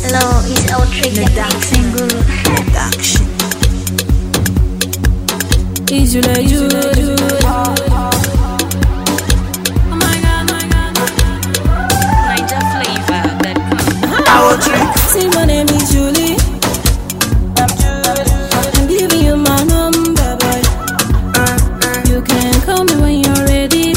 Low is outrigger mixing guru. Is you like you? See, my name is Julie. I'm giving you my number, boy. You can call me when you're ready.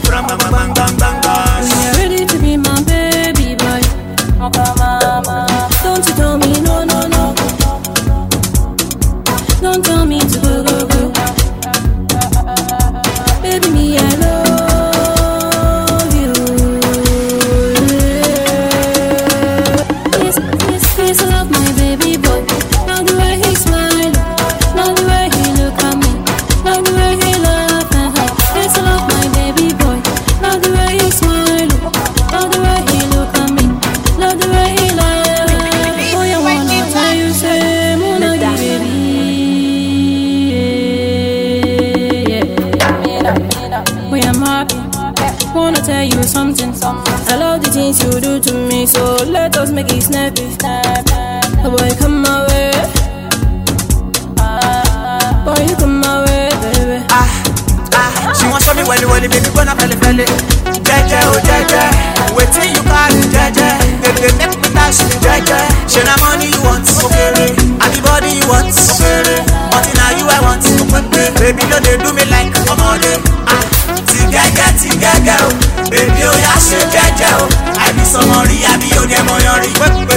When you're ready to be my baby boy. Don't you tell me no, no, no. Don't tell me to go, go, go. Baby, me, I love you. Yes, I love my baby boy. Now the way he smile, now the way he look at me, now the way he laugh. Yes, I love my baby boy. Now the way he smile, now the way he look at me, now the way he laugh. Oh, I wanna tell you, say, Mona, baby. When I'm happy, wanna tell you something. I love the things you do to me, so let us make it snappy. Oh boy, come my way. Boy, you come my way, baby. She wants something when baby gonna feel it. Jeje, oh jeje, wait till you call it jeje. Baby, make me dash it jeje. She na money you want, okay? And the body you want, okay? But now you I want, okay? Baby, no they do me like a money. Tigege, oh, baby, oh yeah, she jeje, oh. I be somebody, I be your demo,